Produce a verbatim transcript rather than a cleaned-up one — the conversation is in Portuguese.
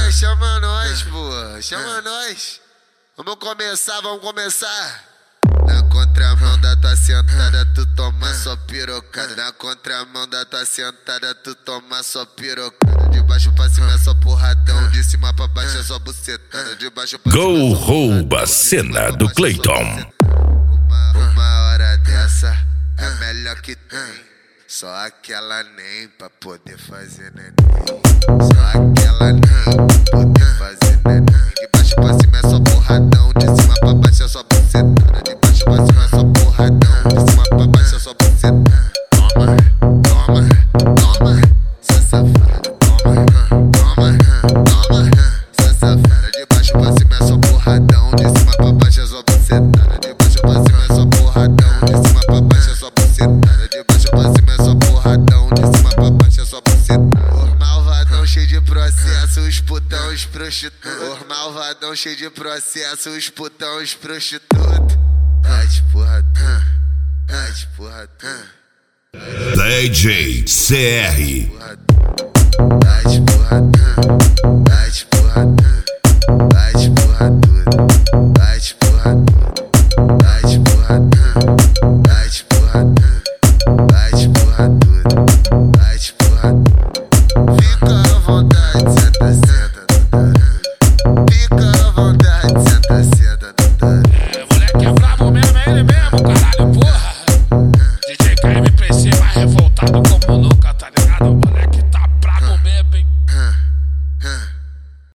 nós, chama nós, pô. Chama nós. Vamos começar, vamos começar. Na contramão da tua sentada, tu toma só pirocada. Na contramão da tua sentada, tu toma só pirocada. De baixo pra cima é só porradão, de cima pra baixo é só bucetada. De baixo pra cima Gol rouba a cena do Clayton. Uma, uma hora dessa é melhor que tem. Só aquela nem pra poder fazer neném. Só aquela nem pra poder fazer neném. De baixo pra cima é só porradão, de cima pra baixo é só bucetada. De baixo pra cima é só porradão, de cima pra baixo é só bucetada. Toma, toma, toma, sua safada. Toma, toma, toma, sua safada. De baixo pra cima é só porradão, de cima pra baixo é só bucetada. De baixo pra cima é só porradão, de cima pra baixo é só bucetada. De baixo pra cima é só porradão, de cima pra baixo é só bucetada. Os malvadão cheio de processo, os putão, os prostitutos. Os malvadão cheio de processo, os putão, os prostitutos. Ai de porradão, ai de porradão. D J C R. Ai de porradão.